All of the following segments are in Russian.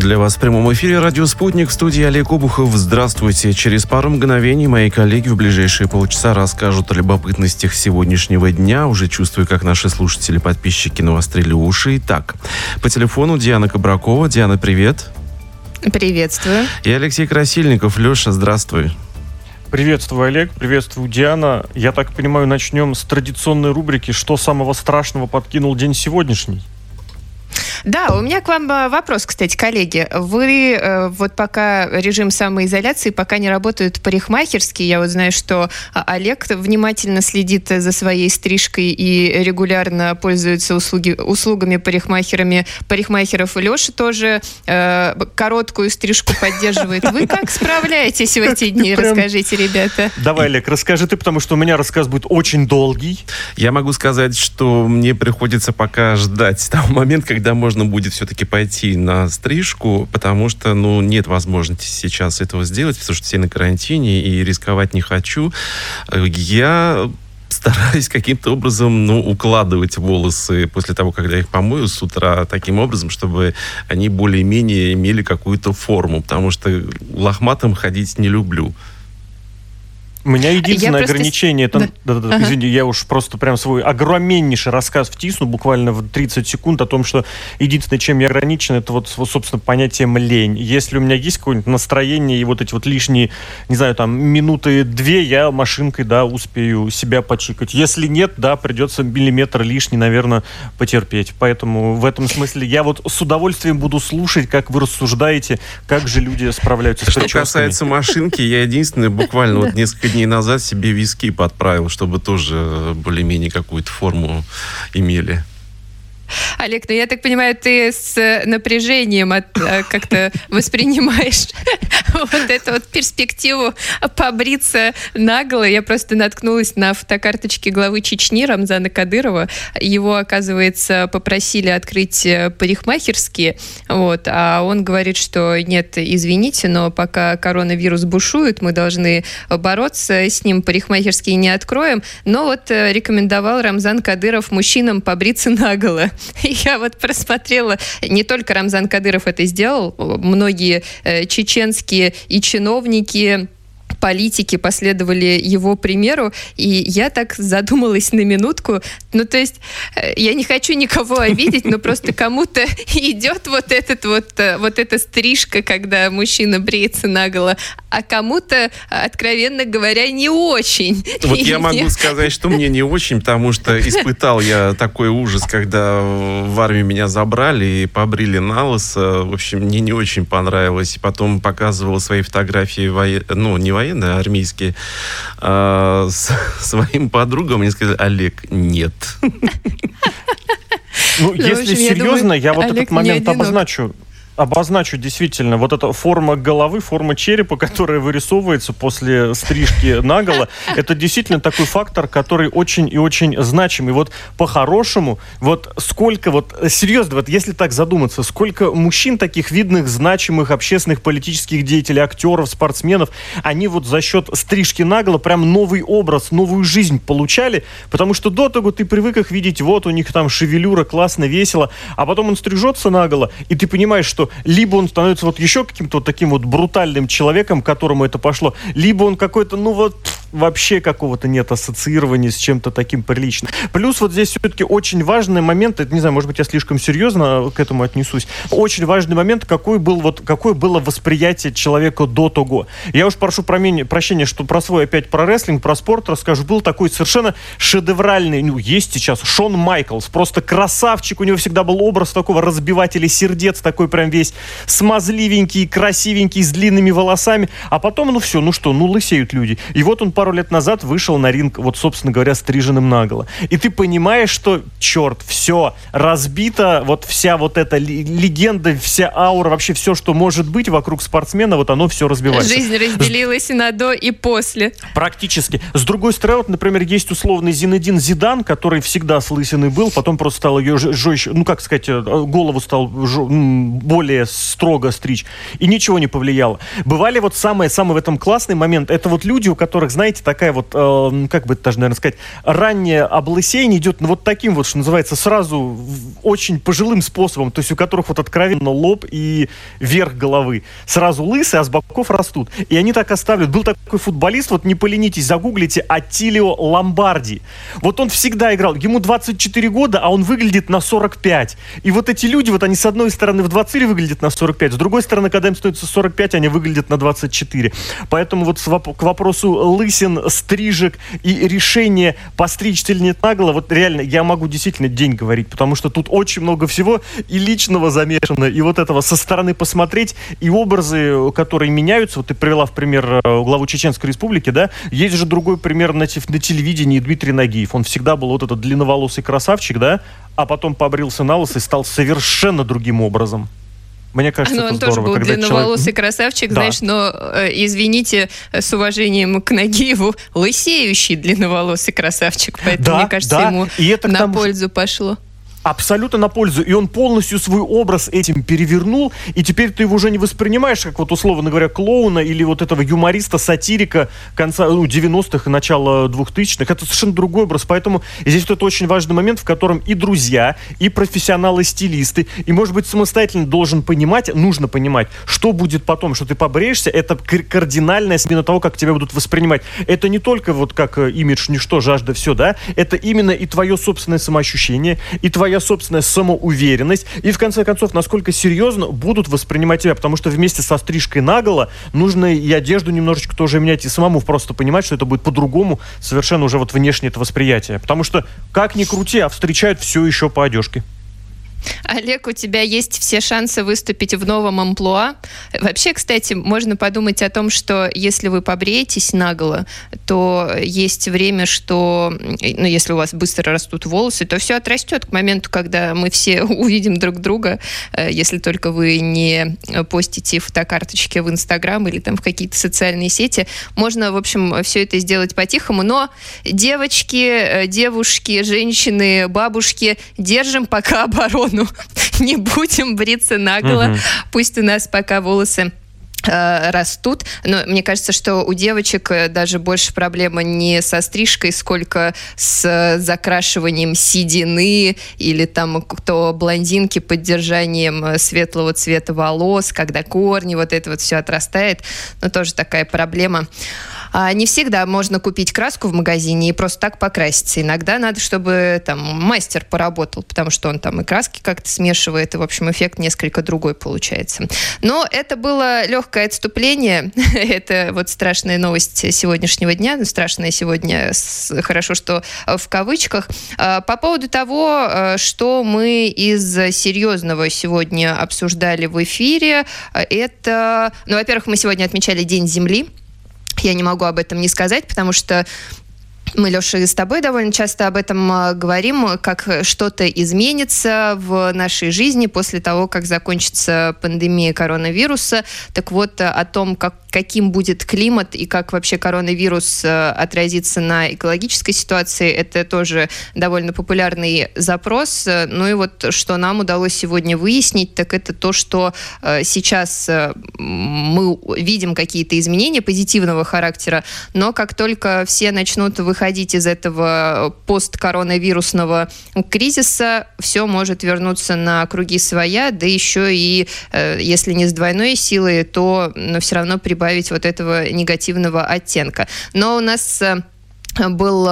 Для вас в прямом эфире «Радио Спутник», в студии Олег Обухов. Здравствуйте. Через пару мгновений мои коллеги в ближайшие полчаса расскажут о любопытностях сегодняшнего дня. Уже чувствую, как наши слушатели, подписчики навострили уши. Итак, по телефону Диана Кабракова. Диана, привет. Приветствую. И Алексей Красильников. Леша, здравствуй. Приветствую, Олег. Приветствую, Диана. Я так понимаю, начнем с традиционной рубрики «Что самого страшного подкинул день сегодняшний?» Да, у меня к вам вопрос, кстати, коллеги. Вы вот пока режим самоизоляции, пока не работают парикмахерские, я вот знаю, что Олег внимательно следит за своей стрижкой и регулярно пользуется услугами парикмахеров. И Леша тоже короткую стрижку поддерживает. Вы как справляетесь в эти дни? Расскажите, ребята. Давай, Олег, расскажи ты, потому что у меня рассказ будет очень долгий. Я могу сказать, что мне приходится пока ждать того момента, когда можно будет все-таки пойти на стрижку, потому что, нет возможности сейчас этого сделать, потому что все на карантине и рисковать не хочу. Я стараюсь каким-то образом, укладывать волосы после того, когда я их помою с утра, таким образом, чтобы они более-менее имели какую-то форму, потому что лохматым ходить не люблю. У меня единственное ограничение, извини, я уж просто прям свой огромнейший рассказ втисну буквально в 30 секунд о том, что единственное, чем я ограничен, это вот, собственно, понятием лень. Если у меня есть какое-нибудь настроение и вот эти вот лишние, не знаю, там, минуты-две, я машинкой, успею себя почикать. Если нет, придется миллиметр лишний, наверное, потерпеть. Поэтому в этом смысле я вот с удовольствием буду слушать, как вы рассуждаете, как же люди справляются с прическами. Что касается машинки, я единственное, буквально несколько дней назад себе виски подправил, чтобы тоже более-менее какую-то форму имели. Олег, я так понимаю, ты с напряжением как-то воспринимаешь вот эту вот перспективу побриться наголо. Я просто наткнулась на фотокарточки главы Чечни Рамзана Кадырова. Его, оказывается, попросили открыть парикмахерские, а он говорит, что нет, извините, но пока коронавирус бушует, мы должны бороться с ним, парикмахерские не откроем. Но рекомендовал Рамзан Кадыров мужчинам побриться наголо. Я просмотрела, не только Рамзан Кадыров это сделал, многие чеченские и чиновники, политики последовали его примеру, и я так задумалась на минутку. То есть я не хочу никого обидеть, но просто кому-то идет вот эта стрижка, когда мужчина бреется наголо, а кому-то, откровенно говоря, не очень. Я могу сказать, что мне не очень, потому что испытал я такой ужас, когда в армию меня забрали и побрили на лысо. В общем, мне не очень понравилось. Потом показывал свои фотографии, не военные, а армейские, своим подругам. Мне сказали: Олег, нет. Если серьезно, я этот момент обозначу действительно. Вот эта форма головы, форма черепа, которая вырисовывается после стрижки наголо, это действительно такой фактор, который очень и очень значимый. По-хорошему, сколько, серьезно, если так задуматься, сколько мужчин таких видных, значимых, общественных, политических деятелей, актеров, спортсменов, они за счет стрижки наголо прям новый образ, новую жизнь получали, потому что до того ты привык их видеть, у них там шевелюра, классно, весело, а потом он стрижется наголо, и ты понимаешь, что либо он становится еще каким-то таким брутальным человеком, к которому это пошло, либо он какой-то, вообще какого-то нет ассоциирования с чем-то таким приличным. Плюс здесь все-таки очень важный момент, это, не знаю, может быть, я слишком серьезно к этому отнесусь, очень важный момент, какое было восприятие человека до того. Я уж прошу прощения, что про рестлинг, про спорт расскажу. Был такой совершенно шедевральный, есть сейчас, Шон Майклс, просто красавчик, у него всегда был образ такого разбивателя сердец, такой прям весь смазливенький, красивенький, с длинными волосами, а потом, лысеют люди. И он пару лет назад вышел на ринг, собственно говоря, стриженным наголо. И ты понимаешь, что, все, разбито, вся эта легенда, вся аура, вообще все, что может быть вокруг спортсмена, оно все разбивается. Жизнь разделилась на до и после. Практически. С другой стороны, например, есть условный Зинедин Зидан, который всегда с лысиной был, потом просто стал ее жестче, голову стал более строго стричь. И ничего не повлияло. Бывали самый в этом классный момент, это люди, у которых, знаете, знаете, такая вот, как бы это даже, наверное, сказать, раннее облысение идет вот таким вот, что называется, сразу очень пожилым способом, то есть у которых вот откровенно лоб и верх головы сразу лысые, а с боков растут. И они так оставляют. Был такой футболист, вот не поленитесь, загуглите, Аттилио Ломбарди. Вот он всегда играл, ему 24 года, а он выглядит на 45. И вот эти люди, вот они с одной стороны в 24 выглядят на 45, с другой стороны, когда им становится 45, они выглядят на 24. Поэтому вот к вопросу лысин, стрижек и решения, постричься или нет наголо, вот реально я могу действительно день говорить, потому что тут очень много всего и личного замешано, и вот этого со стороны посмотреть, и образы, которые меняются. Вот ты привела в пример главу Чеченской Республики, да? Есть же другой пример на телевидении, Дмитрий Нагиев. Он всегда был вот этот длинноволосый красавчик, да? А потом побрился на лысо и стал совершенно другим образом. Мне кажется, это здорово. Он тоже был длинноволосый красавчик, да. Знаешь, но, извините, с уважением к Нагиеву, лысеющий длинноволосый красавчик, поэтому, да, мне кажется, ему на пользу пошло. Абсолютно на пользу. И он полностью свой образ этим перевернул, и теперь ты его уже не воспринимаешь как, вот, условно говоря, клоуна или вот этого юмориста, сатирика конца 90-х и начала 2000-х. Это совершенно другой образ. Поэтому здесь вот это очень важный момент, в котором и друзья, и профессионалы-стилисты, и, может быть, самостоятельно должен понимать, нужно понимать, что будет потом, что ты побреешься. Это кардинальная смена того, как тебя будут воспринимать. Это не только вот как имидж, ничто, жажда, все, да? Это именно и твое собственное самоощущение, и твоя собственная самоуверенность, и в конце концов, насколько серьезно будут воспринимать тебя, потому что вместе со стрижкой наголо нужно и одежду немножечко тоже менять, и самому просто понимать, что это будет по-другому совершенно уже вот внешне это восприятие, потому что, как ни крути, а встречают все еще по одежке. Олег, у тебя есть все шансы выступить в новом амплуа. Вообще, кстати, можно подумать о том, что если вы побреетесь наголо, то есть время, что, ну, если у вас быстро растут волосы, то все отрастет к моменту, когда мы все увидим друг друга, если только вы не постите фотокарточки в Инстаграм или там в какие-то социальные сети. Можно, в общем, все это сделать по-тихому, но девочки, девушки, женщины, бабушки, держим пока оборону. Не будем бриться наголо. Пусть у нас пока волосы растут. Но мне кажется, что у девочек даже больше проблема не со стрижкой, сколько с закрашиванием седины или там кто блондинки поддержанием светлого цвета волос, когда корни, вот это вот все отрастает. Но тоже такая проблема. Не всегда можно купить краску в магазине и просто так покраситься. Иногда надо, чтобы там мастер поработал, потому что он там и краски как-то смешивает, и, в общем, эффект несколько другой получается. Но это было легкое отступление. Это вот страшная новость сегодняшнего дня. Ну, страшная сегодня, хорошо, что в кавычках. По поводу того, что мы из серьезного сегодня обсуждали в эфире, это... Ну, во-первых, мы сегодня отмечали День Земли. Я не могу об этом не сказать, потому что мы, Леша, с тобой довольно часто об этом говорим, как что-то изменится в нашей жизни после того, как закончится пандемия коронавируса. Так вот, о том, каким будет климат и как вообще коронавирус отразится на экологической ситуации, это тоже довольно популярный запрос. Ну и вот, что нам удалось сегодня выяснить, так это то, что сейчас мы видим какие-то изменения позитивного характера, но как только все начнут выходить из этого посткоронавирусного кризиса, все может вернуться на круги своя, да еще и, если не с двойной силой, то все равно прибавить вот этого негативного оттенка. Но у нас был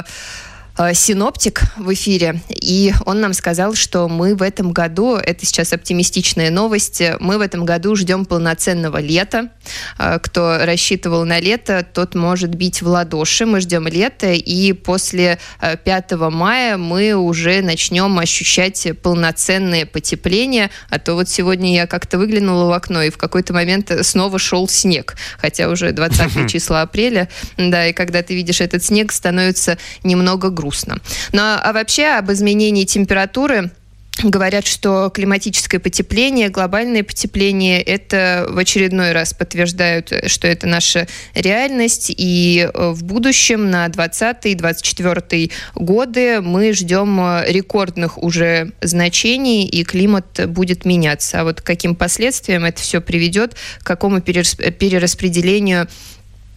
синоптик в эфире, и он нам сказал, что мы в этом году, это сейчас оптимистичная новость, мы в этом году ждем полноценного лета. Кто рассчитывал на лето, тот может бить в ладоши. Мы ждем лета, и после 5 мая мы уже начнем ощущать полноценное потепление. А то вот сегодня я как-то выглянула в окно, и в какой-то момент снова шел снег. Хотя уже 20 числа апреля, да, и когда ты видишь этот снег, становится немного грустно. Ну, а вообще об изменении температуры говорят, что климатическое потепление, глобальное потепление, это в очередной раз подтверждают, что это наша реальность. И в будущем, на 2020-2024 годы, мы ждем рекордных уже значений, и климат будет меняться. А вот к каким последствиям это все приведет, к какому перераспределению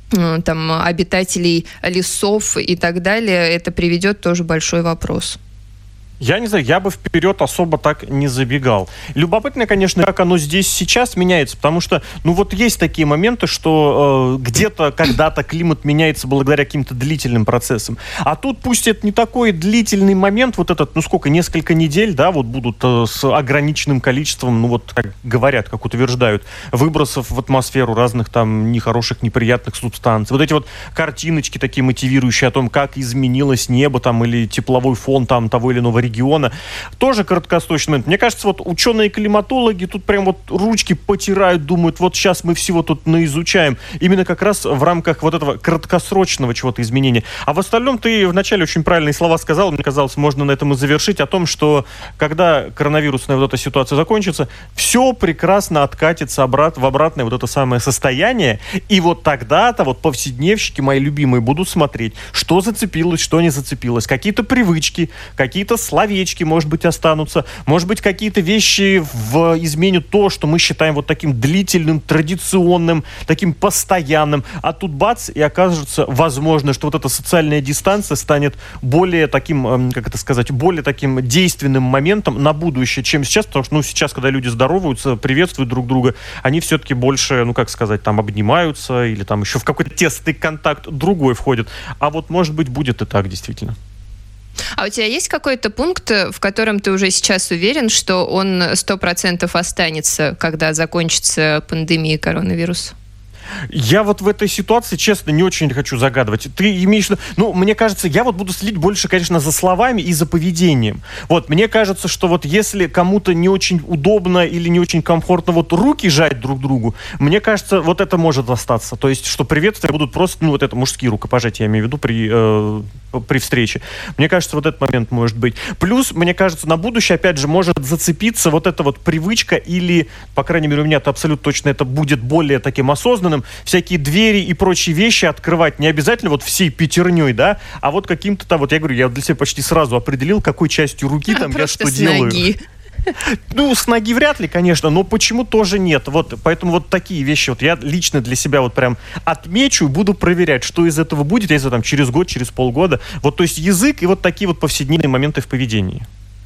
там, обитателей лесов и так далее, это приведет, тоже большой вопрос. Я не знаю, я бы вперед особо так не забегал. Любопытно, конечно, как оно здесь сейчас меняется, потому что, ну вот есть такие моменты, что где-то когда-то климат меняется благодаря каким-то длительным процессам. А тут пусть это не такой длительный момент, вот этот, ну сколько, несколько недель, да, вот будут с ограниченным количеством, ну вот как говорят, как утверждают, выбросов в атмосферу разных там нехороших, неприятных субстанций. Вот эти вот картиночки такие мотивирующие о том, как изменилось небо там или тепловой фон там того или иного региона, тоже краткосрочный момент. Мне кажется, вот ученые-климатологи тут прям вот ручки потирают, думают, вот сейчас мы всего тут наизучаем. Именно как раз в рамках вот этого краткосрочного чего-то изменения. А в остальном ты вначале очень правильные слова сказал, мне казалось, можно на этом и завершить, о том, что когда коронавирусная вот эта ситуация закончится, все прекрасно откатится в обратное вот это самое состояние, и вот тогда-то вот повседневщики, мои любимые, будут смотреть, что зацепилось, что не зацепилось, какие-то привычки, какие-то словечки, может быть, останутся. Может быть, какие-то вещи изменят то, что мы считаем вот таким длительным, традиционным, таким постоянным. А тут бац, и окажется, возможно, что вот эта социальная дистанция станет более таким, как это сказать, более таким действенным моментом на будущее, чем сейчас. Потому что, ну, сейчас, когда люди здороваются, приветствуют друг друга, они все-таки больше, ну, как сказать, там обнимаются или там еще в какой-то тесный контакт другой входят. А вот, может быть, будет и так действительно. А у тебя есть какой-то пункт, в котором ты уже сейчас уверен, что он 100% останется, когда закончится пандемия коронавируса? Я вот в этой ситуации, честно, не очень хочу загадывать. Ты имеешь в виду... Ну, мне кажется, я вот буду следить больше, конечно, за словами и за поведением. Вот, мне кажется, что вот если кому-то не очень удобно или не очень комфортно вот руки жать друг другу, мне кажется, вот это может остаться. То есть, что приветствия будут просто, ну, вот это мужские рукопожатия, я имею в виду, при встрече. Мне кажется, вот этот момент может быть. Плюс, мне кажется, на будущее, опять же, может зацепиться вот эта вот привычка или, по крайней мере, у меня-то абсолютно точно это будет более таким осознанным, всякие двери и прочие вещи открывать не обязательно вот всей пятерней, да, а вот каким-то там, вот я говорю, я для себя почти сразу определил, какой частью руки там я что делаю. Ноги. Ну, с ноги вряд ли, конечно, но почему тоже нет. Вот, поэтому вот такие вещи вот я лично для себя вот прям отмечу и буду проверять, что из этого будет, если там через год, через полгода. Вот, то есть язык и вот такие вот повседневные моменты в поведении.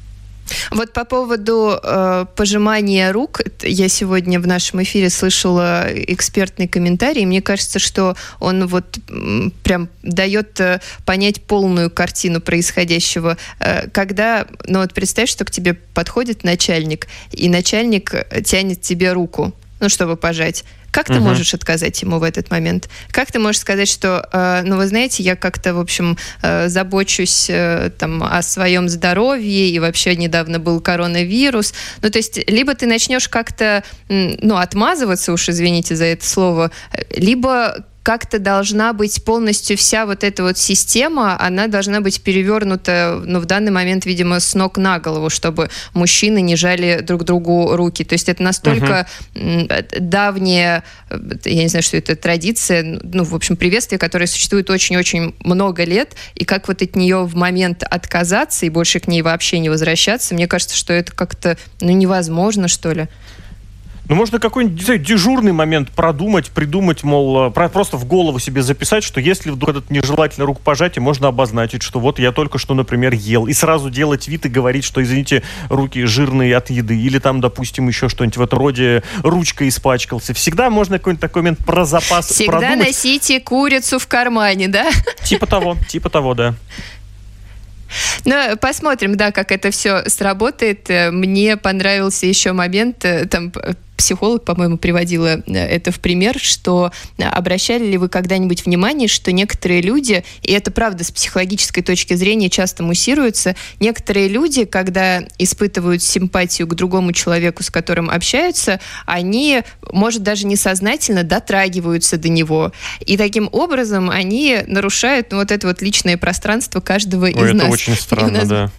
Вот по поводу пожимания рук, я сегодня в нашем эфире слышала экспертный комментарий, мне кажется, что он вот прям дает понять полную картину происходящего. Когда, ну вот представь, что к тебе подходит начальник, и начальник тянет тебе руку, ну, чтобы пожать. Как ты можешь отказать ему в этот момент? Как ты можешь сказать, что, ну, вы знаете, я как-то, в общем, забочусь там о своем здоровье, и вообще недавно был коронавирус. Ну, то есть, либо ты начнешь как-то, ну, отмазываться, уж извините за это слово, либо как-то должна быть полностью вся вот эта вот система, она должна быть перевернута, ну, в данный момент, видимо, с ног на голову, чтобы мужчины не жали друг другу руки. То есть это настолько давняя, я не знаю, что это, традиция, ну, в общем, приветствие, которое существует очень-очень много лет, и как вот от нее в момент отказаться и больше к ней вообще не возвращаться, мне кажется, что это как-то, ну, невозможно, что ли. Ну, можно какой-нибудь дежурный момент продумать, придумать, мол, просто в голову себе записать, что если вдруг этот нежелательное рукопожатие, можно обозначить, что вот я только что, например, ел. И сразу делать вид и говорить, что, извините, руки жирные от еды. Или там, допустим, еще что-нибудь в этом роде, ручкой испачкался. Всегда можно какой-нибудь такой момент про запас всегда продумать. Всегда носите курицу в кармане, да? Типа того, да. Ну, посмотрим, да, как это все сработает. Мне понравился еще момент, там психолог, по-моему, приводила это в пример, что обращали ли вы когда-нибудь внимание, что некоторые люди, и это правда с психологической точки зрения часто муссируется, некоторые люди, когда испытывают симпатию к другому человеку, с которым общаются, они, может, даже несознательно дотрагиваются до него. И таким образом они нарушают, ну, вот это вот личное пространство каждого из нас. Это очень странно, да.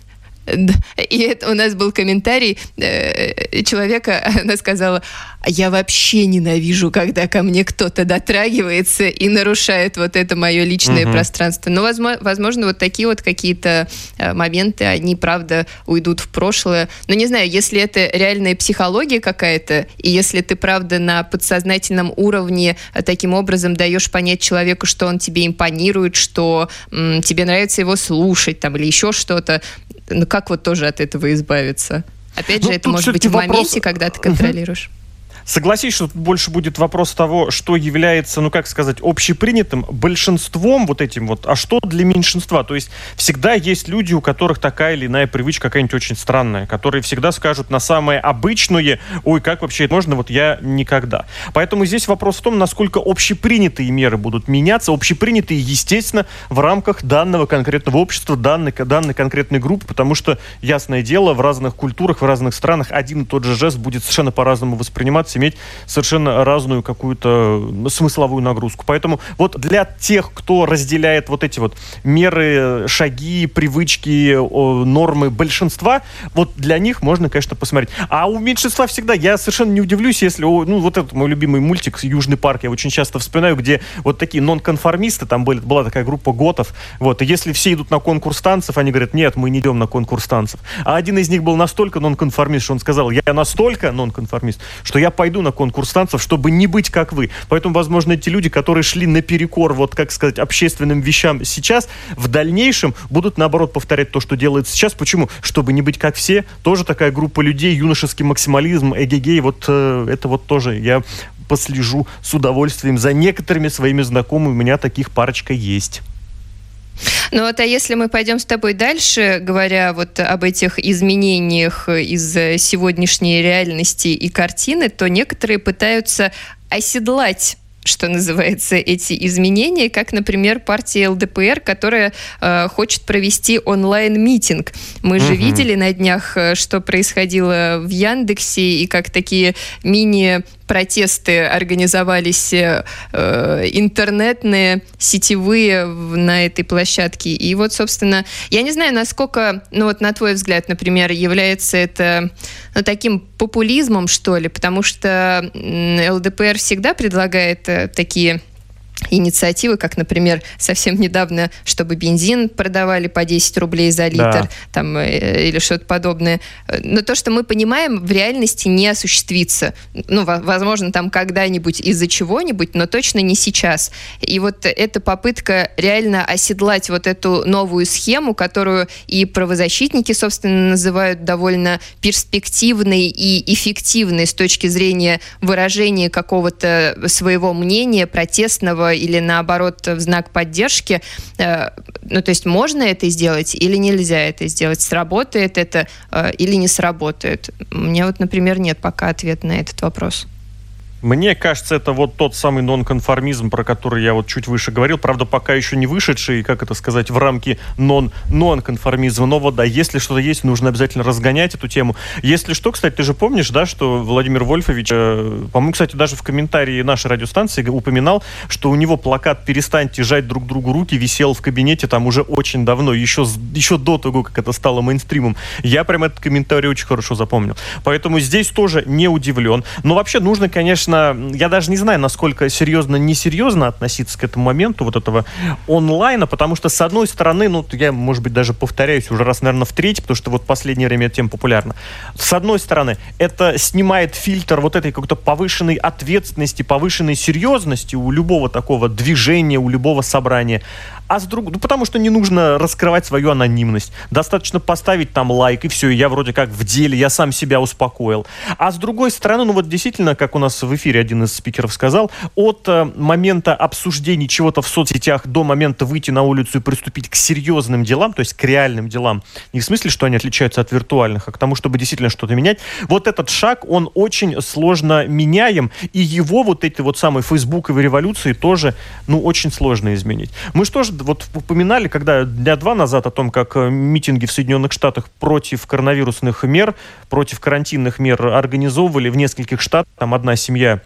И это у нас был комментарий человека, она сказала: я вообще ненавижу, когда ко мне кто-то дотрагивается и нарушает вот это мое личное пространство. Но, возможно, вот такие вот какие-то моменты, они, правда, уйдут в прошлое. Но не знаю, если это реальная психология какая-то, и если ты, правда, на подсознательном уровне таким образом даешь понять человеку, что он тебе импонирует, что тебе нравится его слушать там, или еще что-то, ну как вот тоже от этого избавиться? Опять же, это может быть в моменте, когда ты контролируешь. Согласись, что тут больше будет вопрос того, что является, ну как сказать, общепринятым большинством вот этим вот, а что для меньшинства. То есть всегда есть люди, у которых такая или иная привычка какая-нибудь очень странная, которые всегда скажут на самое обычное: ой, как вообще это можно, вот я никогда. Поэтому здесь вопрос в том, насколько общепринятые меры будут меняться, общепринятые, естественно, в рамках данного конкретного общества, данной конкретной группы, потому что, ясное дело, в разных культурах, в разных странах один и тот же жест будет совершенно по-разному восприниматься, иметь совершенно разную какую-то смысловую нагрузку. Поэтому вот для тех, кто разделяет вот эти вот меры, шаги, привычки, нормы большинства, вот для них можно, конечно, посмотреть. А у меньшинства всегда, я совершенно не удивлюсь, если, ну, вот этот мой любимый мультик «Южный парк», я очень часто вспоминаю, где вот такие нонконформисты, там была такая группа готов, вот, и если все идут на конкурс танцев, они говорят: нет, мы не идем на конкурс танцев. А один из них был настолько нонконформист, что он сказал: я настолько нонконформист, что я пойду на конкурс танцев, чтобы не быть как вы. Поэтому, возможно, эти люди, которые шли наперекор, вот, как сказать, общественным вещам сейчас, в дальнейшем будут, наоборот, повторять то, что делают сейчас. Почему? Чтобы не быть как все. Тоже такая группа людей, юношеский максимализм, эгегей, вот это вот тоже я послежу с удовольствием за некоторыми своими знакомыми. У меня таких парочка есть. Ну вот, а если мы пойдем с тобой дальше, говоря вот об этих изменениях из сегодняшней реальности и картины, то некоторые пытаются оседлать, что называется, эти изменения, как, например, партия ЛДПР, которая хочет провести онлайн-митинг. Мы же видели на днях, что происходило в Яндексе, и как такие мини-протесты организовались интернетные, сетевые на этой площадке. И вот, собственно, я не знаю, насколько, ну вот на твой взгляд, например, является это, ну, таким популизмом, что ли, потому что ЛДПР всегда предлагает такие инициативы, как, например, совсем недавно, чтобы бензин продавали по 10 рублей за литр, да, там, или что-то подобное. Но то, что мы понимаем, в реальности не осуществится. Ну, возможно, там когда-нибудь из-за чего-нибудь, но точно не сейчас. И вот эта попытка реально оседлать вот эту новую схему, которую и правозащитники, собственно, называют довольно перспективной и эффективной с точки зрения выражения какого-то своего мнения, протестного или, наоборот, в знак поддержки. Ну, то есть можно это сделать или нельзя это сделать? Сработает это или не сработает? У меня вот, например, нет пока ответа на этот вопрос. Мне кажется, это вот тот самый нонконформизм, про который я вот чуть выше говорил. Правда, пока еще не вышедший, как это сказать, в рамки нонконформизма. Но вот да, если что-то есть, нужно обязательно разгонять эту тему. Если что, кстати, ты же помнишь, да, что Владимир Вольфович, по-моему, кстати, даже в комментарии нашей радиостанции упоминал, что у него плакат «Перестаньте жать друг другу руки» висел в кабинете там уже очень давно, еще до того, как это стало мейнстримом. Я прям этот комментарий очень хорошо запомнил. Поэтому здесь тоже не удивлен. Но вообще нужно, конечно, я даже не знаю, насколько серьезно-несерьезно относиться к этому моменту вот этого онлайна, потому что, с одной стороны, ну, я, может быть, даже повторяюсь уже раз, наверное, в третий, потому что вот в последнее время эта тема популярна. С одной стороны, это снимает фильтр вот этой какой-то повышенной ответственности, повышенной серьезности у любого такого движения, у любого собрания. А с другой, ну, потому что не нужно раскрывать свою анонимность. Достаточно поставить там лайк, и все, и я вроде как в деле, я сам себя успокоил. А с другой стороны, ну вот действительно, как у нас в эфире один из спикеров сказал, от момента обсуждений чего-то в соцсетях до момента выйти на улицу и приступить к серьезным делам, то есть к реальным делам, не в смысле, что они отличаются от виртуальных, а к тому, чтобы действительно что-то менять, вот этот шаг, он очень сложно меняем, и его вот эти вот самые фейсбуковые революции тоже, ну, очень сложно изменить. Мы что же вот упоминали, когда дня 2 назад о том, как митинги в Соединенных Штатах против коронавирусных мер, против карантинных мер организовывали в нескольких штатах. Там одна семья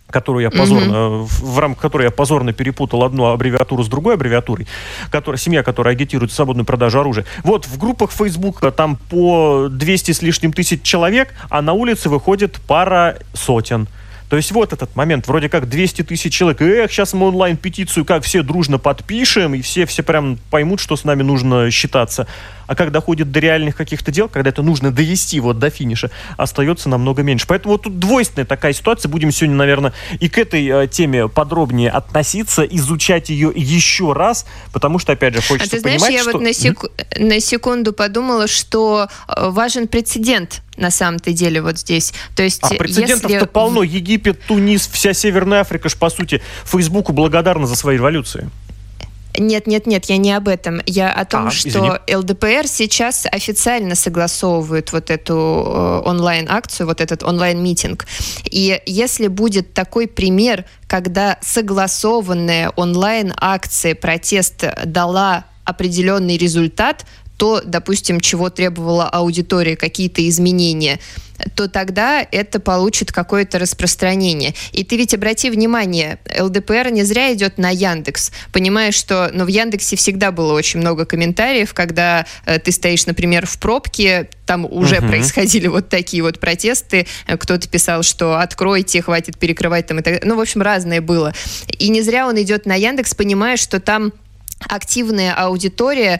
которую я позорно, в рамках которой я позорно перепутал одну аббревиатуру с другой аббревиатурой, семья, которая агитирует свободную продажу оружия. Вот в группах Фейсбука там по 200 с лишним тысяч человек, а на улице выходит пара сотен. То есть вот этот момент, вроде как 200 тысяч человек, сейчас мы онлайн-петицию как все дружно подпишем, и все прям поймут, что с нами нужно считаться. А когда доходит до реальных каких-то дел, когда это нужно довести вот до финиша, остается намного меньше. Поэтому вот тут двойственная такая ситуация. Будем сегодня, наверное, и к этой теме подробнее относиться, изучать ее еще раз, потому что, опять же, хочется понимать, что... А ты знаешь, я вот на секунду подумала, что важен прецедент на самом-то деле вот здесь. То есть, прецедентов-то полно. Египет, Тунис, вся Северная Африка ж, по сути, Фейсбуку благодарна за свои революции. Нет, я не об этом. Я о том, что ЛДПР сейчас официально согласовывает вот эту онлайн-акцию, вот этот онлайн-митинг. И если будет такой пример, когда согласованная онлайн-акция, протест дала определенный результат, то, допустим, чего требовала аудитория, какие-то изменения, то тогда это получит какое-то распространение. И ты ведь обрати внимание, ЛДПР не зря идет на Яндекс, понимаешь, что в Яндексе всегда было очень много комментариев, когда ты стоишь, например, в пробке, там уже происходили вот такие вот протесты, кто-то писал, что откройте, хватит перекрывать там и так далее. Ну, в общем, разное было. И не зря он идет на Яндекс, понимая, что там активная аудитория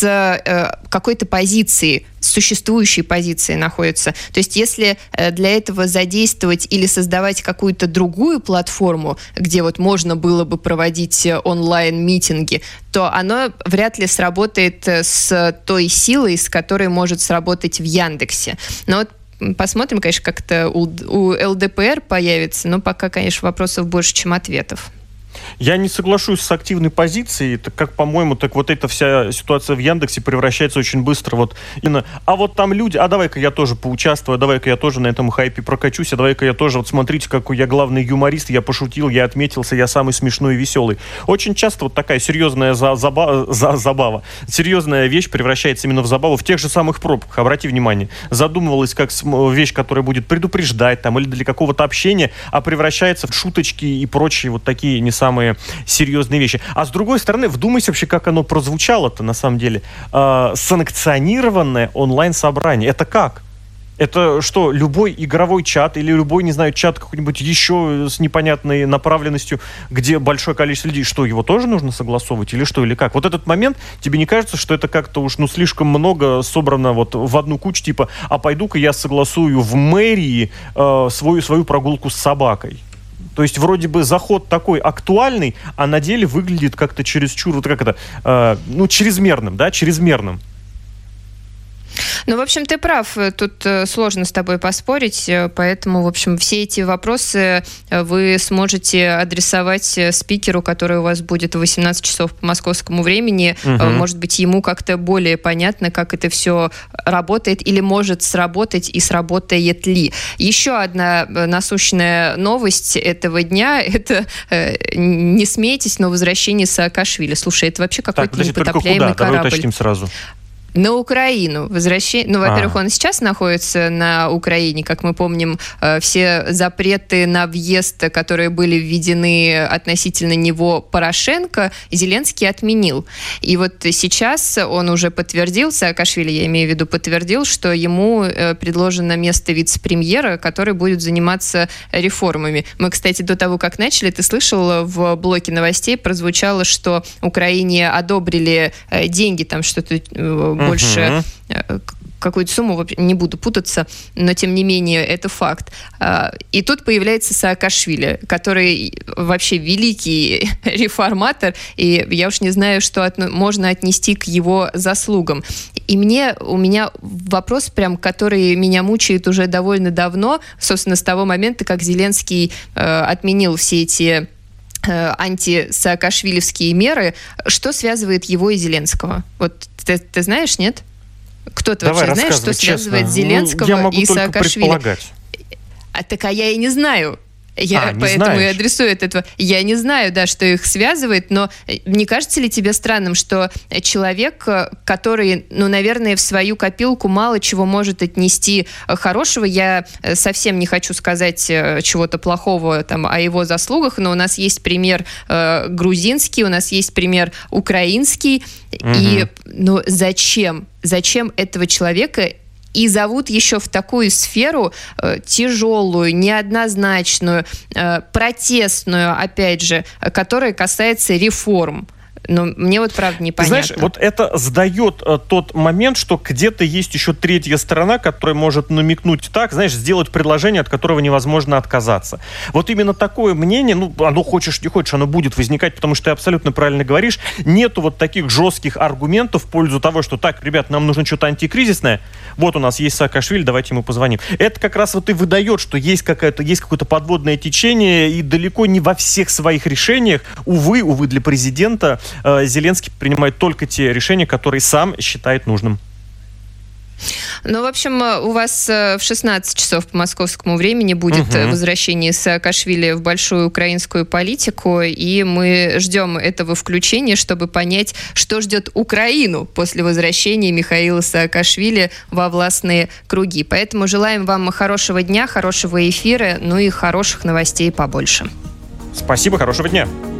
с какой-то позиции, с существующей позицией находится. То есть если для этого задействовать или создавать какую-то другую платформу, где вот можно было бы проводить онлайн-митинги, то оно вряд ли сработает с той силой, с которой может сработать в Яндексе. Но вот посмотрим, конечно, как это у ЛДПР появится, но пока, конечно, вопросов больше, чем ответов. Я не соглашусь с активной позицией, так как, по-моему, так вот эта вся ситуация в Яндексе превращается очень быстро вот именно, а вот там люди, а давай-ка я тоже поучаствую, а давай-ка я тоже на этом хайпе прокачусь, а давай-ка я тоже, вот смотрите, какой я главный юморист, я пошутил, я отметился, я самый смешной и вещеный. Очень часто вот такая серьезная забава, серьезная вещь превращается именно в забаву в тех же самых пробках, обрати внимание. Задумывалась как вещь, которая будет предупреждать там или для какого-то общения, а превращается в шуточки и прочие вот такие не самые серьезные вещи. А с другой стороны, вдумайся вообще, как оно прозвучало-то на самом деле. Санкционированное онлайн-собрание. Это как? Это что, любой игровой чат или любой, не знаю, чат какой-нибудь еще с непонятной направленностью, где большое количество людей, что, его тоже нужно согласовывать или что, или как? Вот этот момент, тебе не кажется, что это как-то уж, слишком много собрано вот в одну кучу, типа, а пойду-ка я согласую в мэрии свою прогулку с собакой? То есть вроде бы заход такой актуальный, а на деле выглядит как-то чересчур, вот как это, чрезмерным, да, чрезмерным. Ну, в общем, ты прав. Тут сложно с тобой поспорить, поэтому, в общем, все эти вопросы вы сможете адресовать спикеру, который у вас будет в 18 часов по московскому времени. Может быть, ему как-то более понятно, как это все работает или может сработать и сработает ли. Еще одна насущная новость этого дня – это, не смейтесь, но возвращение Саакашвили. Слушай, это вообще какой-то непотопляемый корабль. Давай уточним сразу. На Украину возвращение. Ну, во-первых, он сейчас находится на Украине. Как мы помним, все запреты на въезд, которые были введены относительно него Порошенко, Зеленский отменил. И вот сейчас он уже подтвердил, Саакашвили, я имею в виду, подтвердил, что ему предложено место вице-премьера, который будет заниматься реформами. Мы, кстати, до того, как начали, ты слышал, в блоке новостей прозвучало, что Украине одобрили деньги, там что-то больше какую-то сумму, не буду путаться, но тем не менее это факт. И тут появляется Саакашвили, который вообще великий реформатор, и я уж не знаю, что можно отнести к его заслугам. И у меня вопрос, прям, который меня мучает уже довольно давно, собственно, с того момента, как Зеленский отменил все эти антисаакашвилевские меры. Что связывает его и Зеленского? Вот ты знаешь, нет? Кто-то вообще знает, что связывает Зеленского и Саакашвили? Я могу только предполагать. Так я и не знаю. Я поэтому и адресую этого. Я не знаю, да, что их связывает, но не кажется ли тебе странным, что человек, который, наверное, в свою копилку мало чего может отнести хорошего, я совсем не хочу сказать чего-то плохого там о его заслугах, но у нас есть пример грузинский, у нас есть пример украинский, и зачем этого человека и зовут еще в такую сферу тяжелую, неоднозначную, протестную, опять же, которая касается реформ. Но мне вот правда непонятно. Знаешь, вот это сдает тот момент, что где-то есть еще третья сторона, которая может намекнуть так, знаешь, сделать предложение, от которого невозможно отказаться. Вот именно такое мнение, оно хочешь не хочешь, оно будет возникать, потому что ты абсолютно правильно говоришь. Нету вот таких жестких аргументов в пользу того, что так, ребят, нам нужно что-то антикризисное. Вот у нас есть Саакашвили, давайте ему позвоним. Это как раз вот и выдает, что есть какое-то подводное течение, и далеко не во всех своих решениях, увы, для президента, Зеленский принимает только те решения, которые сам считает нужным. В общем, у вас в 16 часов по московскому времени будет возвращение Саакашвили в большую украинскую политику, и мы ждем этого включения, чтобы понять, что ждет Украину после возвращения Михаила Саакашвили во властные круги. Поэтому желаем вам хорошего дня, хорошего эфира, и хороших новостей побольше. Спасибо, хорошего дня.